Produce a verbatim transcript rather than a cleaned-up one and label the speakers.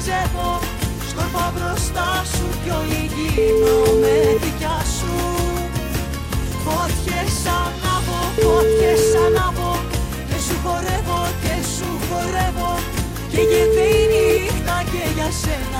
Speaker 1: μαζεύω, σκόρπα μπροστά σου κι όλη γίνομαι δικιά σου. Φώτιες ανάβω, φώτιες ανάβω, και σου χορεύω και σου χορεύω, και γεμεί η νύχτα και για σένα